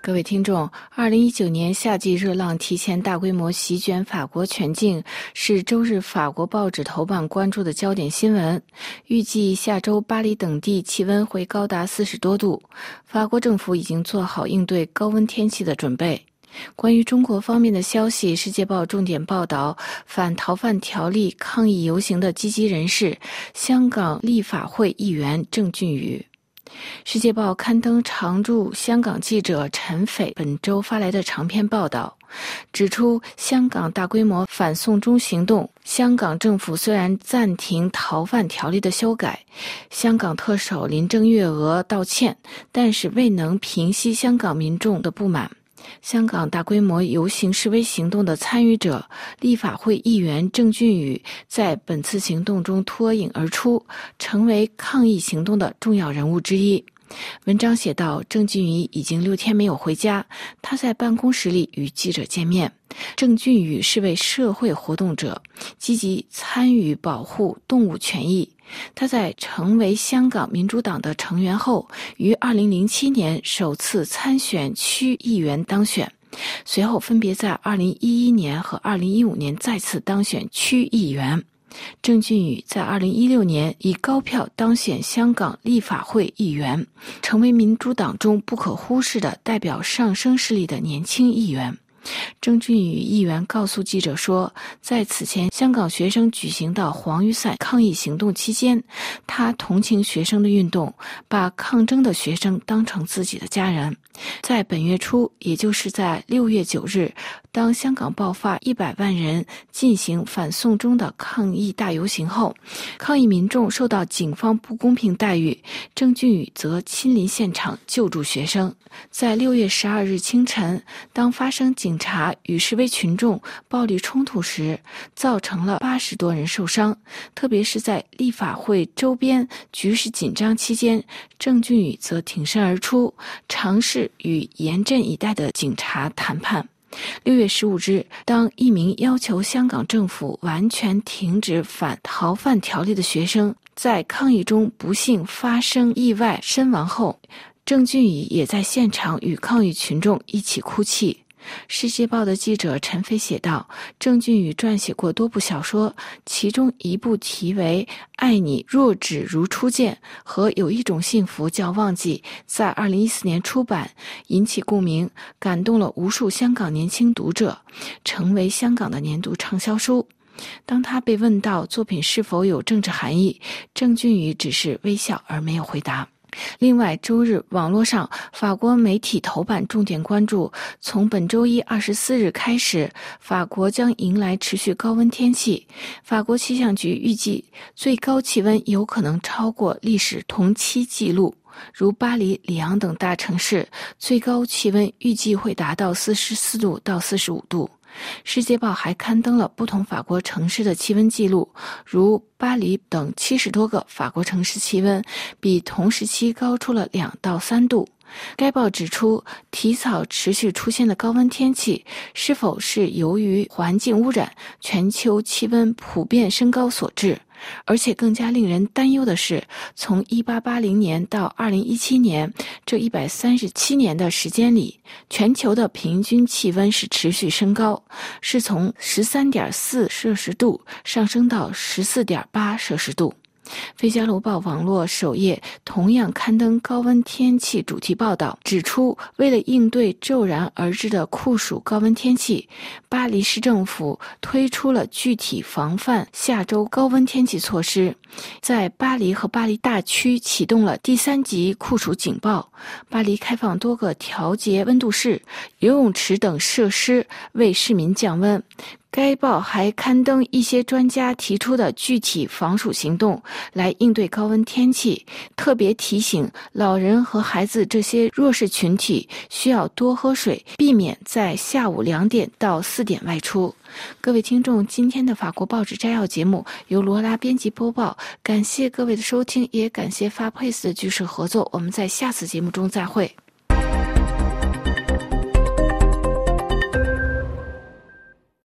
各位听众，2019年夏季热浪提前大规模席卷法国全境，是周日法国报纸头版关注的焦点新闻。预计下周巴黎等地气温会高达40多度，法国政府已经做好应对高温天气的准备。关于中国方面的消息，《世界报》重点报道反逃犯条例抗议游行的积极人士，香港立法会议员郑俊宇。世界报刊登常驻香港记者陈斐本周发来的长篇报道，指出香港大规模反送中行动，香港政府虽然暂停逃犯条例的修改，香港特首林郑月娥道歉，但是未能平息香港民众的不满。香港大规模游行示威行动的参与者立法会议员郑俊宇在本次行动中脱颖而出，成为抗议行动的重要人物之一。文章写道，郑俊宇已经6天没有回家，他在办公室里与记者见面。郑俊宇是位社会活动者，积极参与保护动物权益。他在成为香港民主党的成员后，于2007年首次参选区议员当选，随后分别在2011年和2015年再次当选区议员。郑俊宇在2016年以高票当选香港立法会议员，成为民主党中不可忽视的代表上升势力的年轻议员。郑俊宇议员告诉记者说，在此前香港学生举行的黄雨伞抗议行动期间，他同情学生的运动，把抗争的学生当成自己的家人。在本月初，也就是在6月9日，当香港爆发100万人进行反送中的抗议大游行后，抗议民众受到警方不公平待遇，郑俊宇则亲临现场救助学生。在6月12日清晨，当发生警察与示威群众暴力冲突时，造成了80多人受伤，特别是在立法会周边局势紧张期间，郑俊宇则挺身而出，尝试与严阵以待的警察谈判。6月15日，当一名要求香港政府完全停止反逃犯条例的学生在抗议中不幸发生意外身亡后，郑俊宇也在现场与抗议群众一起哭泣。世界报的记者陈飞写道，郑俊宇撰写过多部小说，其中一部题为《爱你若只如初见》和有一种幸福叫忘记，在2014年出版，引起共鸣，感动了无数香港年轻读者，成为香港的年度畅销书。当他被问到作品是否有政治含义，郑俊宇只是微笑而没有回答。另外，周日网络上法国媒体头版重点关注，从本周一24日开始，法国将迎来持续高温天气。法国气象局预计最高气温有可能超过历史同期纪录，如巴黎、里昂等大城市，最高气温预计会达到44度到45度。世界报还刊登了不同法国城市的气温记录，如巴黎等70多个法国城市气温比同时期高出了2到3度。该报指出，体草持续出现的高温天气是否是由于环境污染、全球气温普遍升高所致。而且更加令人担忧的是，从1880年到2017年这137年的时间里，全球的平均气温是持续升高，是从13.4摄氏度上升到14.8摄氏度。费加罗报网络首页同样刊登高温天气主题报道，指出为了应对骤然而至的酷暑高温天气，巴黎市政府推出了具体防范下周高温天气措施。在巴黎和巴黎大区启动了第3级酷暑警报，巴黎开放多个调节温度室、游泳池等设施为市民降温。该报还刊登一些专家提出的具体防暑行动来应对高温天气，特别提醒老人和孩子这些弱势群体需要多喝水，避免在下午2点到4点外出。各位听众，今天的法国报纸摘要节目由罗拉编辑播报，感谢各位的收听，也感谢FAPACE的举手合作，我们在下次节目中再会。